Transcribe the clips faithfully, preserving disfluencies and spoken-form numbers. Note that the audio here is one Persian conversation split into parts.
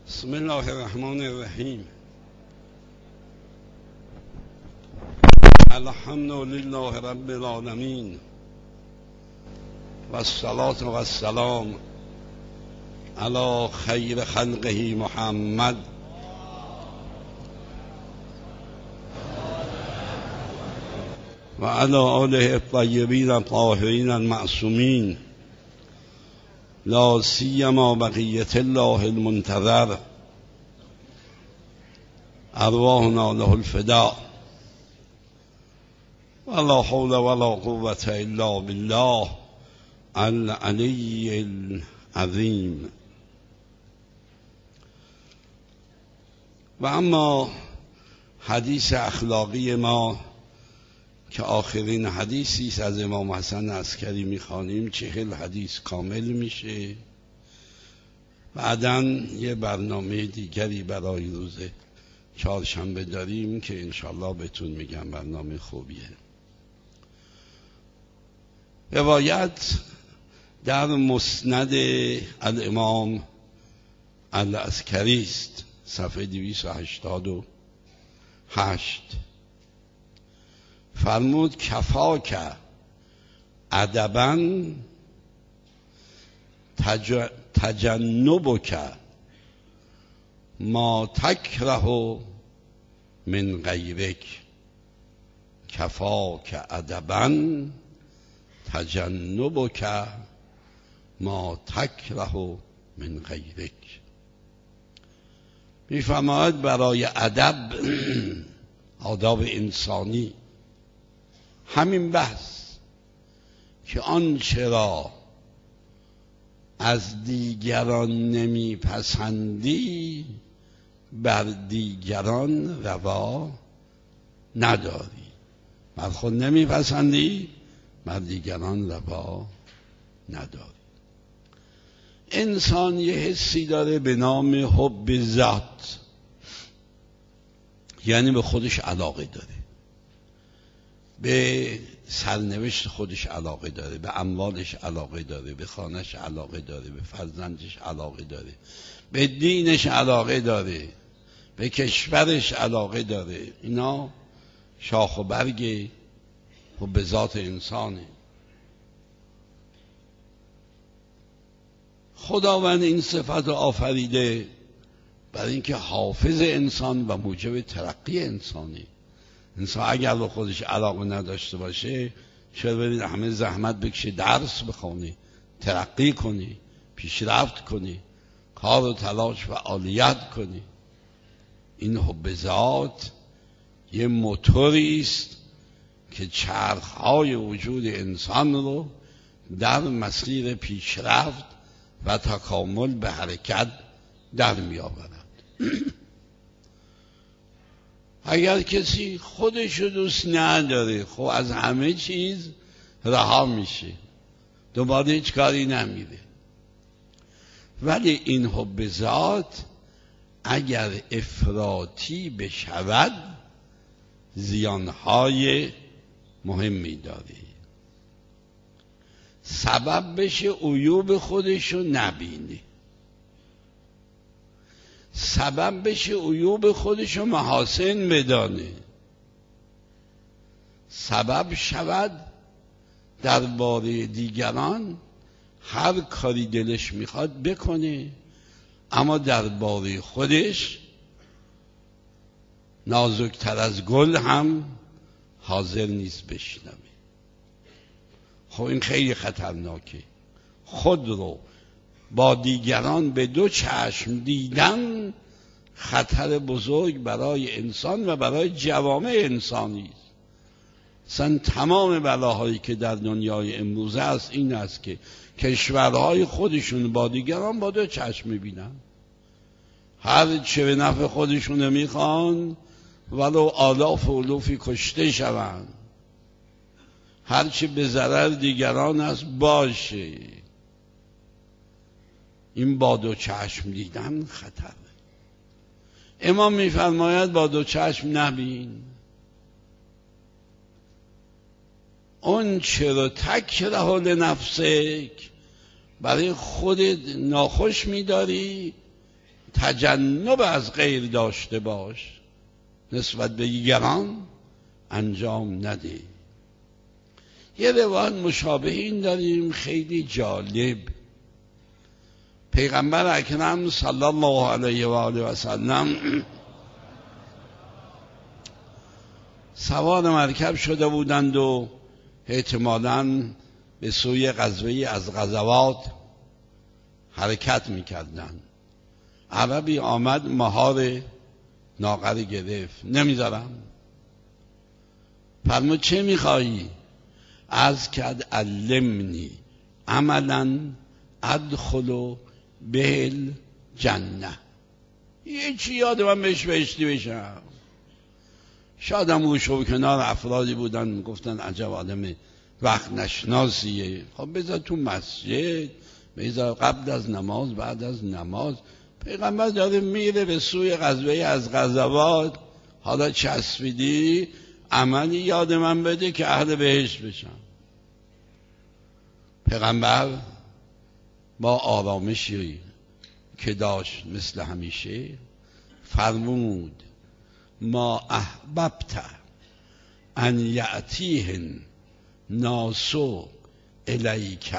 بسم الله الرحمن الرحیم. الحمد لله رب العالمین و الصلاة و السلام علی خیر خلقه محمد و علی آله الطیبین الطاهرین المعصومین، لا سیما بقیة الله المنتظر، ارواحنا له الفداء، ولا حول ولا قوة الا بالله العلی العظیم. و اما حدیث اخلاقی ما که آخرین حدیثی است از امام حسن عسکری میخوانیم، چهل حدیث کامل میشه. بعداً یه برنامه دیگری برای روز چهارشنبه داریم که انشالله بهتون میگم برنامه خوبیه. روایت در مسند الامام العسکری است، صفحه دویست و هشتاد و هشت. فرمود کفاک ادبا تج... تجنبک ما تکره من غیرک. کفاک ادبا تجنبک ما تکره من غیرک. میفرماید برای ادب، آداب انسانی، همین بحث که آنچه را از دیگران نمیپسندی بر دیگران روا نداری، بر خود نمیپسندی بر دیگران روا نداری. انسان یه حسی داره به نام حب ذات، یعنی به خودش علاقه داره، به سرنوشت خودش علاقه داره، به اموالش علاقه داره، به خانهش علاقه داره، به فرزندش علاقه داره، به دینش علاقه داره، به کشورش علاقه داره. اینا شاخ و برگ حب ذات انسانه. خداوند این صفت آفریده برای اینکه حافظ انسان و موجب ترقی انسانه. انسان اگر به خودش علاقه نداشته باشه، چرا برید همه زحمت بکشه، درس بخونه، ترقی کنی، پیشرفت کنی، کار و تلاش و فعالیت کنی. این حب ذات یه موتوری است که چرخهای وجود انسان رو در مسیر پیشرفت و تکامل به حرکت در می آورد. اگر کسی خودش رو دوست نداره، خب از همه چیز رها میشه، دوباره هیچ کاری نمیره. ولی این حب ذات اگر افراطی بشود زیانهای مهمی داره. سبب بشه عیوب خودش رو نبینه، سبب بشه عیوب خودش رو محاسن بدانه، سبب شود درباره دیگران هر کاری دلش میخواد بکنه، اما درباره خودش نازکتر از گل هم حاضر نیست بشنوه. خب این خیلی خطرناکه. خود رو با دیگران به دو چشم دیدن خطر بزرگ برای انسان و برای جوامع انسانی است. اصلا تمام بلاهایی که در دنیای امروزه است این است که کشورهای خودشون با دیگران با دو چشم میبینن، هر چه به نفع خودشون میخوان ولو آلاف و الوفی کشته شوند، هر چه به ضرر دیگران است باشه. این با دو چشم دیدن خطره. امام میفرماید با دو چشم نبین. اون چرا تکره لنفسک، برای خودت ناخوش میداری، تجنب از غیر داشته باش، نسبت به دیگران انجام نده. یه روایت مشابه این داریم خیلی جالب. پیغمبر اکرم صلی الله علیه و آله و سلم سوار مرکب شده بودند و احتمالاً به سوی غزوه‌ای از غزوات حرکت میکردند. عربی آمد مهار ناقه رو گرفت. نمیذارم. فرمود چه میخوایی؟ از کد علمنی عملا ادخلو بهل جنه. یه چی یاد من بهش بهشتی بشم. شادم گوش و کنار افرادی بودن گفتن عجب آدم وقت نشناسیه. خب بذار تو مسجد، بذار قبل از نماز، بعد از نماز. پیغمبر داره میره به سوی غزوه از غزوات، حالا چسبیدی عملی یاد من بده که اهل بهشت بشم. پیغمبر با آرامشی که داشت مثل همیشه فرمود ما احببت ان یأتیهن ناسو الیک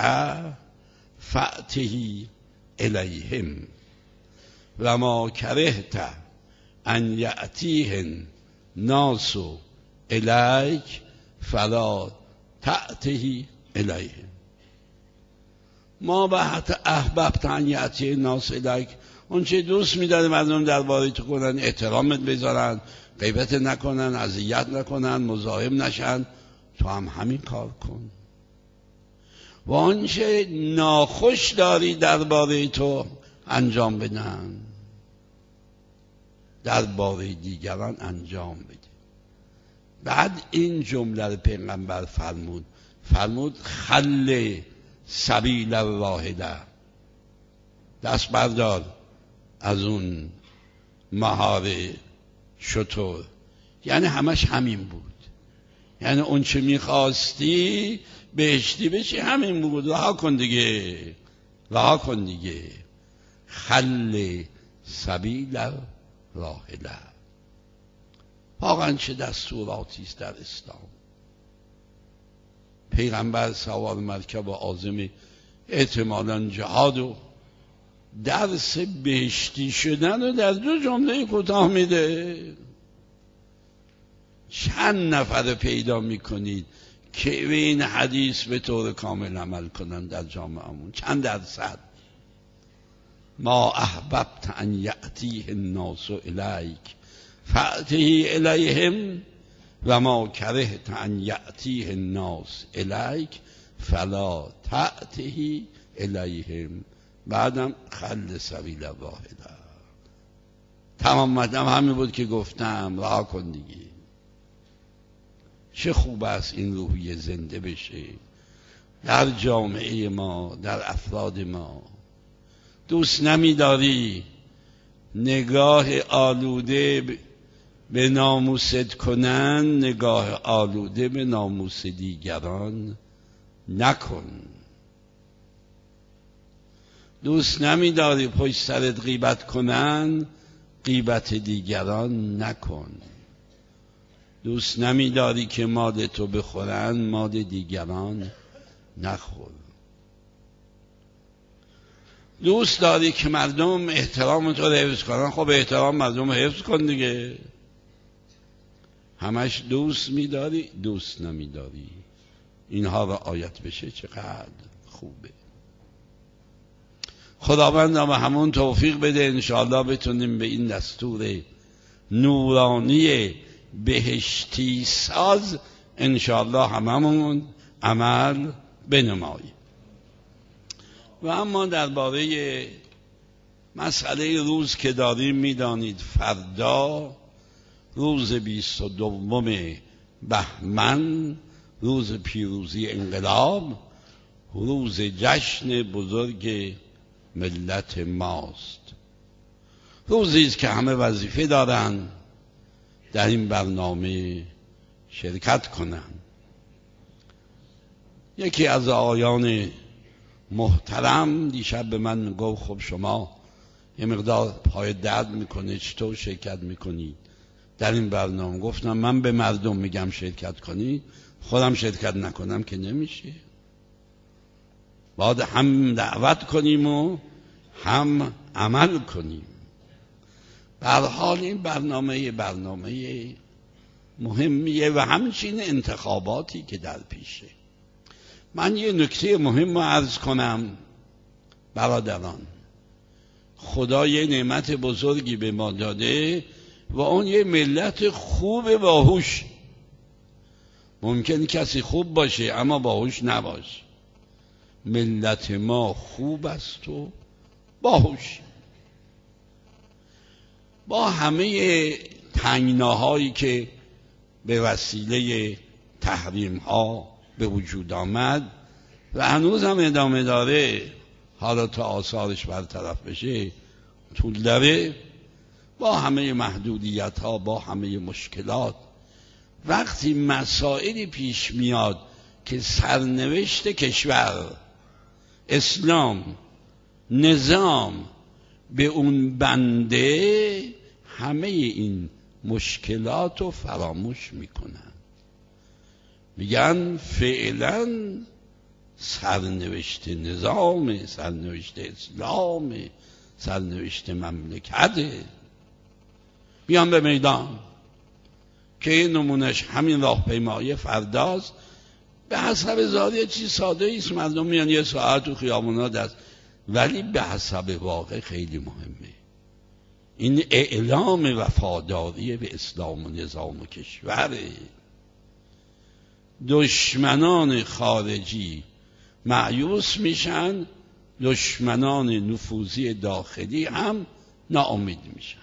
فأته الیهم و ما کرهت ان یأتیهن ناسو الیک فلا تأته الیهم. ما بحث احببت ان یأتی الناس الیک، اون چه دوست می‌داره مردم درباره تو کنن، احترامت بذارن، غیبت نکنن، اذیت نکنن، مزاحم نشن، تو هم همین کار کن. و آنچه ناخوش داری درباره تو انجام بدن، درباره دیگران انجام بده. بعد این جمله پیغمبر فرمود فرمود خل سبیل الواحده، دست بردار از اون مهار شتر. یعنی همش همین بود. یعنی اون چه میخواستی بهشتی بشی همین بود. رها کن دیگه، رها کن دیگه. خل سبیل الواحده. واقعا چه دستوراتی است در اسلام. پیغمبر سوار مرکب و عازم احتمالاً جهاد و درس بهشتی شدن و در دو جمله کوتاه میده. چند نفر پیدا میکنید که به این حدیث به طور کامل عمل کنن در جامعهمون؟ چند درصد؟ ما احببت ان یأتیه الناس الیک فأته الیهم و ما کرهت ان یأتیه الناس الیک فلا تأته الیهم. بعدم خل سبیل واحده. تمام مطلب همین بود که گفتم. رها کن دیگه. چه خوب است این روحیه زنده بشه در جامعه ما، در افراد ما. دوست نمی‌داری نگاه آلوده به ناموست کنن، نگاه آلوده به ناموس دیگران نکن. دوست نمی‌داری پشت سرت غیبت کنن، غیبت دیگران نکن. دوست نمی‌داری که مال تو بخورن، مال دیگران نخور. دوست داری که مردم احترام تو رو حفظ کنن، خب احترام مردم رو حفظ کن دیگه. همش دوست می‌داری، دوست نمی‌داری. اینها رعایت بشه چقدر خوبه. خداوند ما همون توفیق بده انشاءالله بتونیم به این دستور نورانی بهشتی ساز انشاءالله هممون عمل بنماییم. و اما درباره مسئله روز که داریم میدانید فردا روز بیست و دوم بهمن، روز پیروزی انقلاب، روز جشن بزرگ ملت ماست. روزی است که همه وظیفه دارن در این برنامه شرکت کنند. یکی از آقایان محترم دیشب به من گفت خب شما یه مقدار پای درد میکنه چطور شرکت میکنی در این برنامه؟ گفتم من به مردم میگم شرکت کنی، خودم شرکت نکنم که نمیشه. باید هم دعوت کنیم و هم عمل کنیم. به هر حال این برنامه برنامه مهمیه و همچنین انتخاباتی که در پیشه. من یه نکته مهم رو عرض کنم برادران. خدا یه نعمت بزرگی به ما داده و اون یه ملت خوب باهوش. ممکن کسی خوب باشه اما باهوش نباشه. ملت ما خوب است و باهوش. با همه تنگناهایی که به وسیله تحریم ها به وجود آمد و هنوز هم ادامه داره، حالا تا آثارش برطرف بشه طول داره، با همه محدودیت ها، با همه مشکلات، وقتی مسائلی پیش میاد که سرنوشت کشور، اسلام، نظام به اون بنده، همه این مشکلات رو فراموش میکنن. میگن فعلا سرنوشت نظام، سرنوشت اسلام، سرنوشت مملکته. بیان به میدان که این نمونش همین راهپیمایی فرداست. به حسب ظاهر چیز ساده ایست، مردم میان یه ساعت تو خیابونا دست، ولی به حسب واقع خیلی مهمه. این اعلام وفاداری به اسلام و نظام و کشوره. دشمنان خارجی مایوس میشن، دشمنان نفوذی داخلی هم ناامید میشن.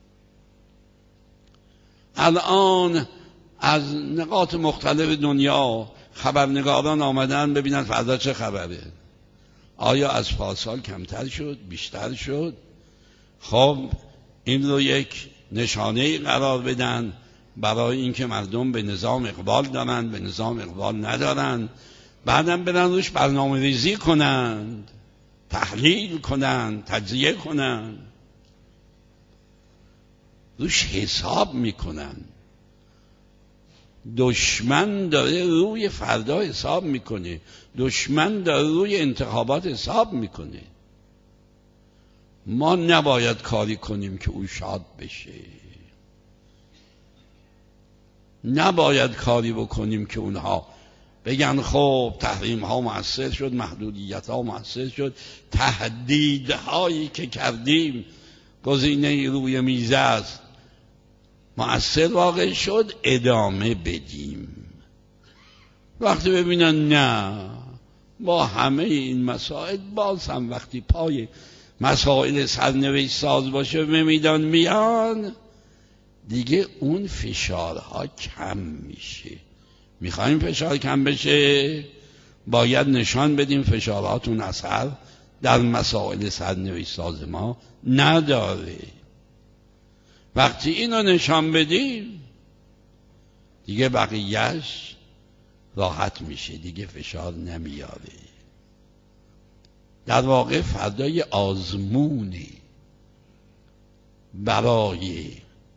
الان از نقاط مختلف دنیا خبرنگاران آمدن ببینن فردا چه خبره. آیا از پارسال کمتر شد؟ بیشتر شد؟ خب این رو یک نشانه قرار بدن برای اینکه مردم به نظام اقبال دارن، به نظام اقبال ندارن، بعدم برن روش برنامه ریزی کنند، تحلیل کنند، تجزیه کنند، روش حساب میکنن. دشمن داره روی فردا حساب میکنه، دشمن داره روی انتخابات حساب میکنه. ما نباید کاری کنیم که او شاد بشه، نباید کاری بکنیم که اونها بگن خب تحریم ها مؤثر شد، محدودیت ها مؤثر شد، تهدیدهایی که کردیم گزینه روی میز است مؤثر واقع شد، ادامه بدیم. وقتی ببینن نه، با همه این مسائل باز هم وقتی پای مسائل سرنوشت ساز باشه به میدان میان، دیگه اون فشارها کم میشه. میخوایم فشار کم بشه، باید نشان بدیم فشاراتون اثر در مسائل سرنوشت ساز ما نداره. وقتی اینو نشان بدیم دیگه بقیهش راحت میشه، دیگه فشار نمیاره. در واقع فردای آزمونی برای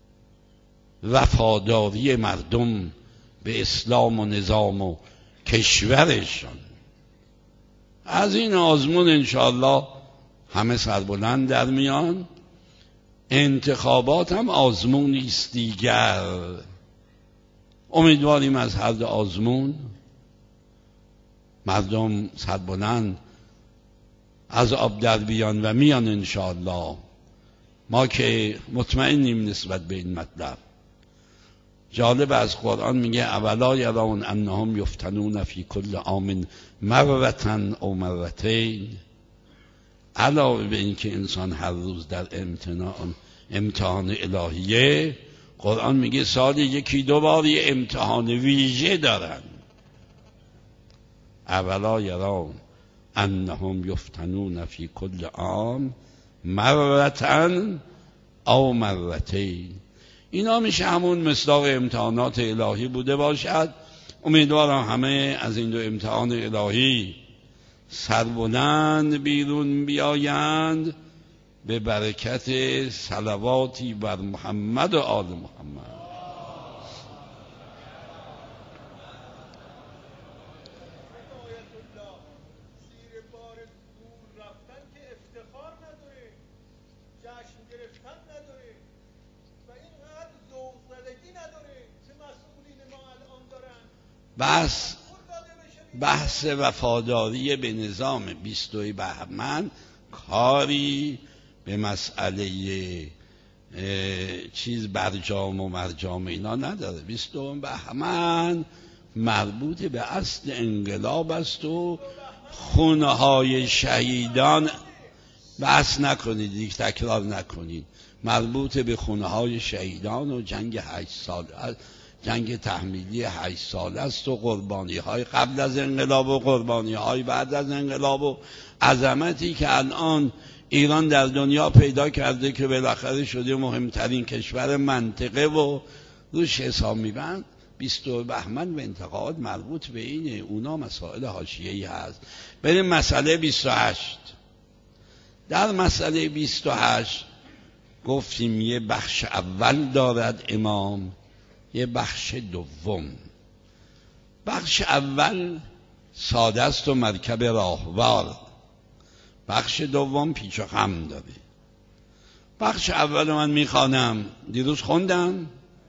وفاداری مردم به اسلام و نظام و کشورشان. از این آزمون انشاءالله همه سربلند در میان. انتخابات هم آزمونی است دیگر. امیدواریم از هر دو آزمون مردم سربلند از آب در بیان و میان انشاءالله. ما که مطمئنیم نسبت به این مطلب. جالب از قرآن میگه اولا یرون انهم یفتنون فی کل عام مرتن او مرتین. علاوه به این که انسان هر روز در امتحان امتحان الهیه، قرآن میگه سال یکی دو بار یه امتحان ویژه دارن. اولا یرون انهم یفتنون فی کل عام مرتن او مرتین. اینا میشه همون مصداق امتحانات الهی بوده باشد. امیدوارم همه از این دو امتحان الهی سربلند بیرون بیایند به برکت صلواتی بر محمد و آل محمد. بحث بحث وفاداری به نظام بیستوی بهمن کاری به مسئله چیز برجام و مرجام اینا نداره. بیستوم بهمن مربوط به اصل انقلاب است و خونه های شهیدان. بحث نکنید دیگه، تکرار نکنید. مربوط به خونه های شهیدان و جنگ هشت سال، جنگ تحمیلی هشت سال است و قربانی های قبل از انقلاب و قربانی های بعد از انقلاب و عظمتی که الان ایران در دنیا پیدا کرده که بالاخره شده مهمترین کشور منطقه و روش حساب میبند. بیستم بهمن و انتقاد مربوط به اینه، اونا مسائل حاشیه‌ای هست. بریم مسئله بیست و هشت. در مسئله بیست و هشت گفتیم یه بخش اول دارد امام، یه بخش دوم. بخش اول ساده است و مرکب راهوار، بخش دوم پیچ و خم داره. بخش اول من میخوانم، دیروز خوندم،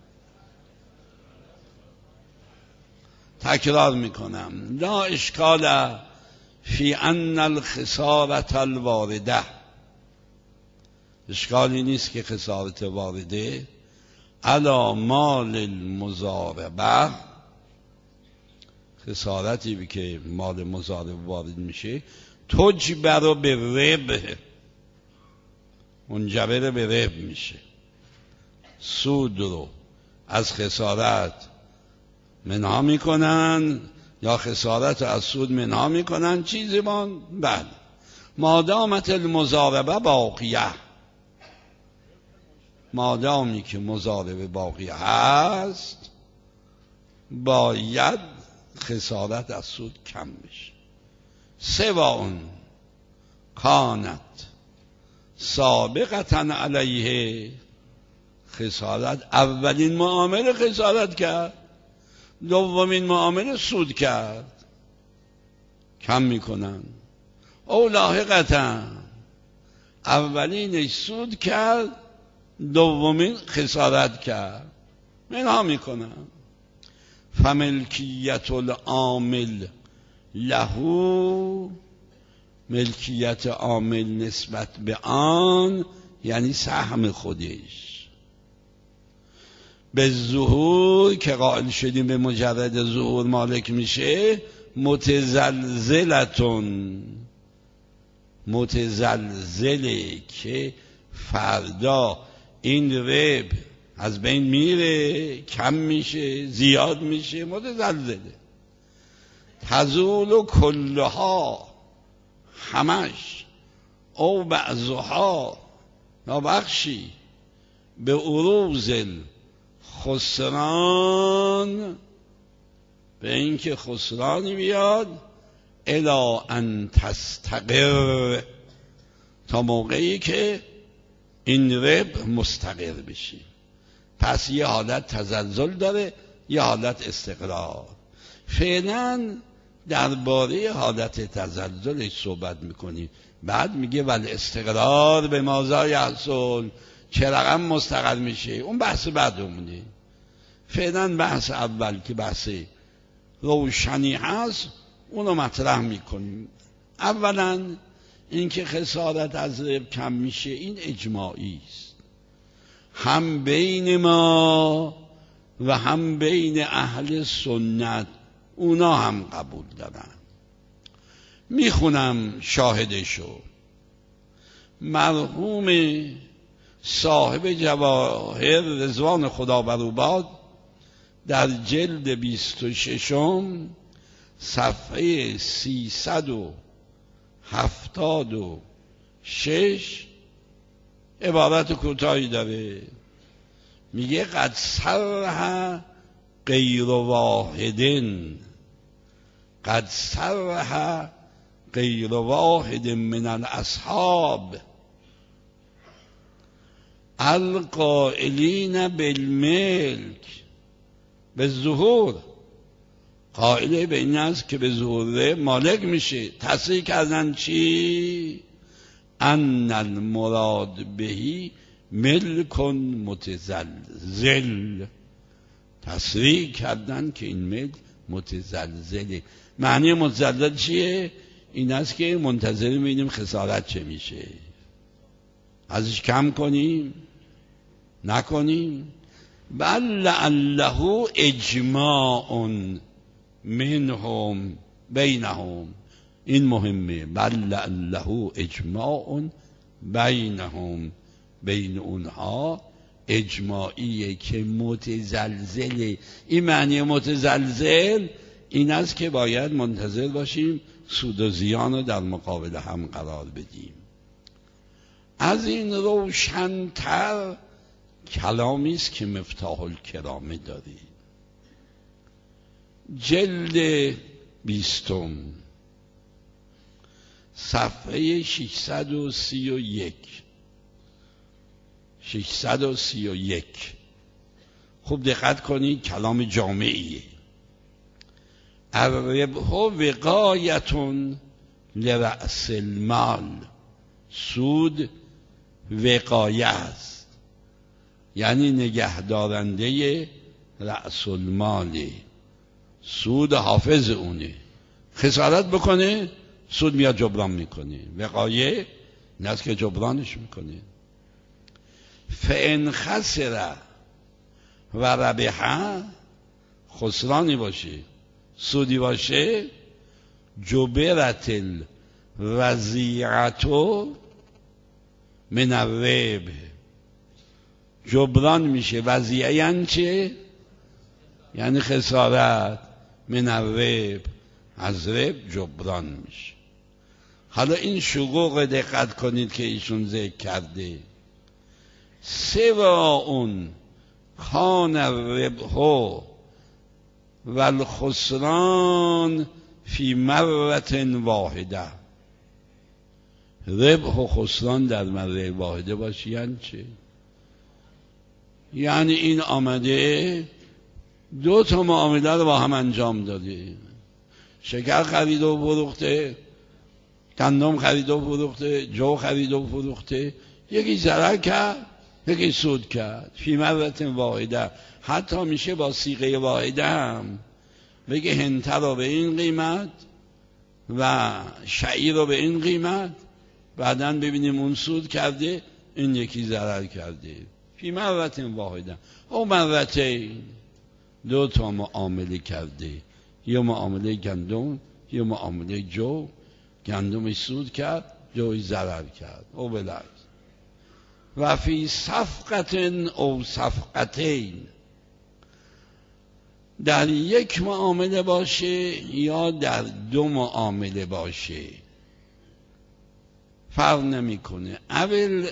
تکرار میکنم. لا اشکال فی ان الخسارة الوارده، اشکالی نیست که خسارت وارده علی مال المضاربه، خسارتی که مال مضاربه وارد میشه، تجبر به ربح، منجبر به ربح میشه. سود رو از خسارت منها میکنن یا خسارت رو از سود منها میکنن، چیزی من بله مادامت المضاربه باقیه، مادامی که مضاربه باقی هست باید خسارت از سود کم بشه. سواء کانت سابقتا علیه، خسارت اولین معامله خسارت کرد، دومین معامله سود کرد، کم میکنن. او لاحقتا، اولینش سود کرد، دومین خسارت کرد، منها میکنن. فملکیت العامل لهو، ملکیت عامل نسبت به آن یعنی سهم خودش. به ظهور که قائل شدیم به مجرد ظهور مالک میشه، متزلزلتون، متزلزله که فردا این رب از بین میره، کم میشه، زیاد میشه، متزلزله. تزول کلها، همش، او بعضها، نبخشی، به عروض خسران، به اینکه خسرانی بیاد، الی ان تستقر، تا موقعی که این رب مستقر بشه. پس یه حالت تزلزل داره، یه حالت استقرار. فعلا درباره حالت تزلزلش صحبت میکنیم، بعد میگه ولی استقرار به مازا یحصل، چه رقم مستقر میشه، اون بحث بعدمونه. فعلا بحث اول که بحث روشنی هست اونو مطرح میکنیم. اولا اینکه خسارت از رب کم میشه، این اجماعی است، هم بین ما و هم بین اهل سنت، اونا هم قبول دارن. میخونم شاهدشو. مرحوم صاحب جواهر رضوان خدا بر او باد در جلد بیست و ششم صفحه سیصد و هفتاد و شش عبارت کوتاهی داره، میگه قد صرح غیر واحدن، قد صرح غیر واحد من الاصحاب القائلین بالملک، به ظهور، قائله به این است که به ظهور مالک میشه. تصریح کردن چی؟ ان المراد بهی ملک متزلزل، تصریح کردن که این ملک متزلزله. معنی متزلزل چیه؟ این است که منتظر میبینیم خسارت چه میشه، ازش کم کنیم نکنیم. بل لعله اجماع منهم بینهم، این مهمه. بل لعله اجماع بینهم، بین اونها اجماعیه که متزلزله. این معنی متزلزل این است که باید منتظر باشیم سود و زیان رو در مقابل هم قرار بدیم. از این روشن‌تر کلامی است که مفتاح الکرامه داره، جلد بیستم، صفحه ششصد و سی و یک ششصد و سی و یک. خوب دقت کنید، کلام جامعیه. الربح وقایتون لرأس المال، سود وقایه است، یعنی نگهدارنده رأس الماله، سود حافظ اونه. خسارت بکنه سود میاد جبران میکنه، وقایه این است که جبرانش میکنه. فان خسر و ربح، خسرانی باشه سودی باشه، جبرت الوضیعة من الربح، جبران میشه. وضیعه یعنی چه؟ یعنی خسارت. من الربح، از ربح جبران میشه. حالا این شقوق دقت کنید که ایشون ذکر کرده. سواء کان الربح و الخسران فی مرة واحده، ربح و خسران در مره واحده باشه یعنی چه؟ یعنی این آمده دو تا معامله رو با هم انجام داده، شکر خرید و فروخته، گندم خرید و فروخته، جو خرید و فروخته، یکی ضرر کرد یکی سود کرد. فی مرة واحده، حتی میشه با صیغه واحده هم بگه هنته رو به این قیمت و شعیر رو به این قیمت، بعداً ببینیم اون سود کرده این یکی ضرر کرده. فی مرة واحده او مرتین، دو تا معامله کرده، یا معامله گندم یا معامله جو، گندمش سود کرد جوی ضرر کرد او بلعکس. و فی صفقت او صفقتین، در یک معامله باشه یا در دو معامله باشه فرق نمیکنه. اول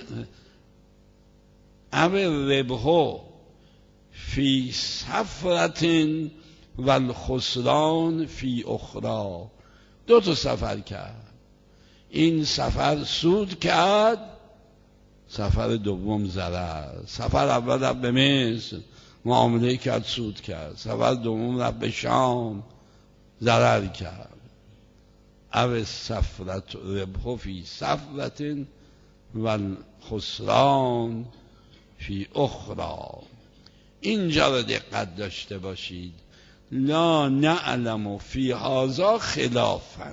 اول ربح فی سفرت و الخسران فی اخرى، دو تا سفر کرد، این سفر سود کرد، سفر دوم ضرر. سفر اول رفت به مصر معامله کرد سود کرد، سفر دوم رفت به شام ضرر کرد. او سفرت ربح فی سفرت و الخسران فی اخرى. اینجا رو دقت داشته باشید، لا نعلم فی هذا خلافا،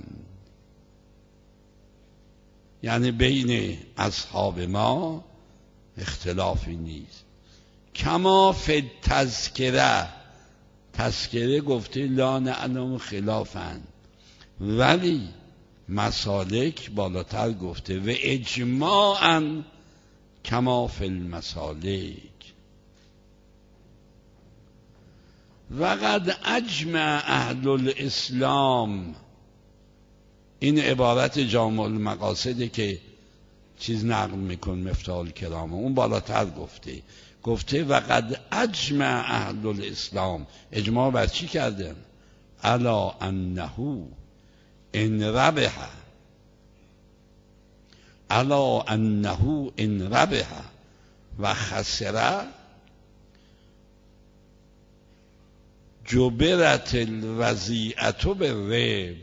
یعنی بین اصحاب ما اختلافی نیست. کما فی تذکره، تذکره گفته لا نعلم خلافا، ولی مسالک بالاتر گفته و اجماعا کما فی المسالک. وقد اجمع اهل الاسلام، این عبارت جامع المقاصده که چیز نقل میکن مفتاح الکرامه، اون بالاتر گفته گفته وقد اجمع اهل الاسلام، اجماع بر چی کردن؟ الا انه ان ربح، الا انه ان ربح و خسره جبرت الوضیعت بالریب،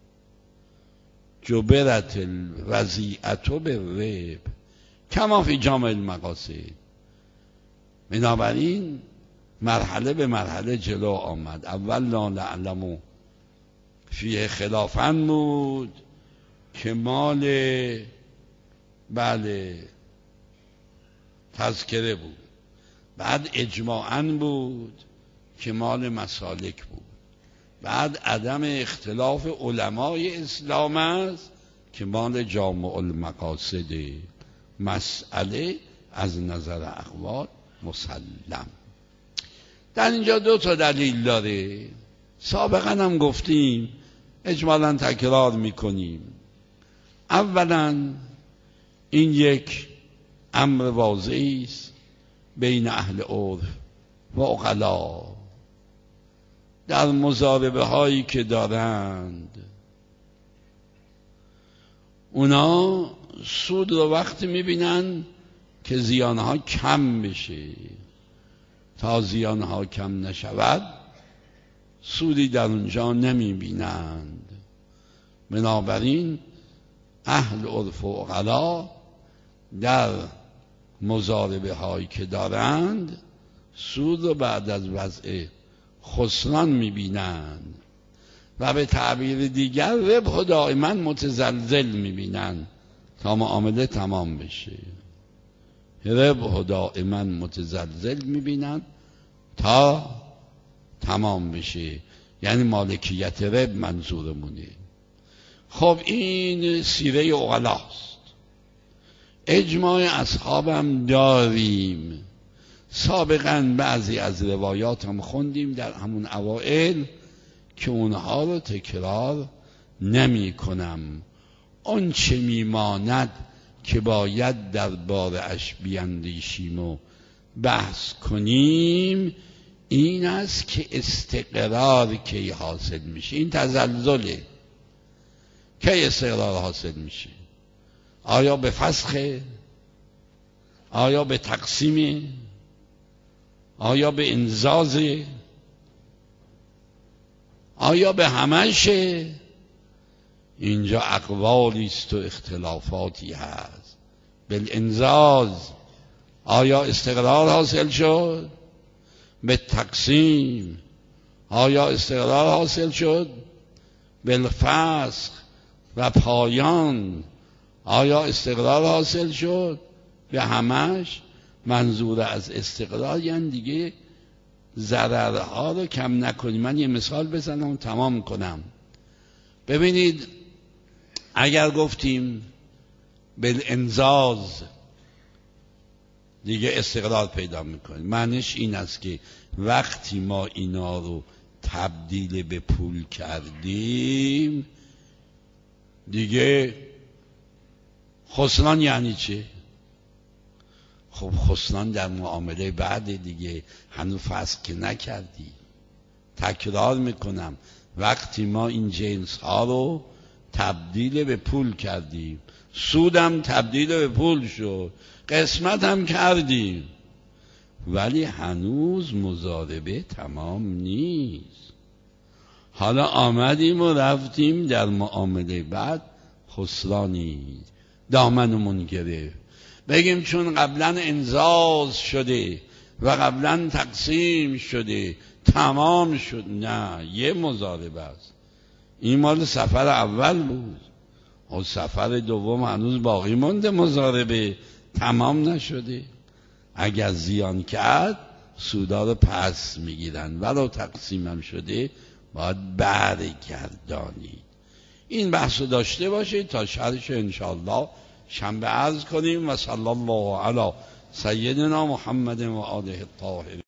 جبرت الوضیعت بالریب کما فی جامع المقاصد. بنابراین مرحله به مرحله جلو آمد. اول لا نعلم فیه خلافا بود که مال بله تذکره بود، بعد اجماعاً بود که مال مسالک بود، بعد عدم اختلاف علمای اسلام است که مال جامع المقاصد. مسئله از نظر اقوال مسلم. در اینجا دو تا دلیل داره، سابقا هم گفتیم، اجمالاً تکرار میکنیم. اولا این یک امر واضحی است بین اهل عرف و عقلا در مضاربه هایی که دارند. اونا سود رو وقتی میبینن که زیانها کم بشه، تا زیانها کم نشود سودی در اونجا نمیبینند. بنابراین اهل عرف و عقلا در مضاربه هایی که دارند سود رو بعد از وضع خسران میبینند و به تعبیر دیگر ربح دائما متزلزل میبینند تا معامله تمام بشه. ربح دائما متزلزل میبینند تا تمام بشه، یعنی مالکیت ربح منظورمونه. خب این سیره عقلاست. اجماع اصحابم داریم. سابقا بعضی از روایات هم خوندیم در همون اوائل که اونها رو تکرار نمی کنم. اون چه میماند که باید در بارش بیندیشیم و بحث کنیم این است که استقرار کی حاصل میشه. این تزلزله. کی استقرار حاصل میشه؟ آیا به فسخه؟ آیا به تقسیمه؟ آیا به انزازه؟ آیا به همشه؟ اینجا اقوالی است و اختلافاتی هست. بالانزاز آیا استقرار حاصل شد؟ به تقسیم آیا استقرار حاصل شد؟ بالفسخ و پایان آیا استقرار حاصل شد؟ به همش. منظور از استقرار یعنی دیگه ضررها رو کم نکنیم. من یه مثال بزنم و تمام کنم. ببینید اگر گفتیم بالانزاز دیگه استقرار پیدا میکنیم، معنیش این است که وقتی ما اینا رو تبدیل به پول کردیم دیگه خسران یعنی چه؟ خب خسران در معامله بعد دیگه، هنوز فسخ که نکردی. تکرار میکنم وقتی ما این جنس ها رو تبدیل به پول کردیم، سودم تبدیل به پول شد، قسمت هم کردیم، ولی هنوز مضاربه تمام نیست. حالا آمدیم و رفتیم در معامله بعد خسرانی دامنمون گرفت، بگیم چون قبلا انزاز شده و قبلا تقسیم شده تمام شد. نه، یه مضاربه است. این مال سفر اول بود و سفر دوم هنوز باقی مونده، مضاربه تمام نشده. اگر زیان کرد سودا رو پس میگیرن، ولو تقسیم هم شده باید برگردانید. این بحث رو داشته باشید تا شرحش انشاءالله شنبه عرض کنیم. و صلی الله علی سیدنا محمد و آله الطاهرین.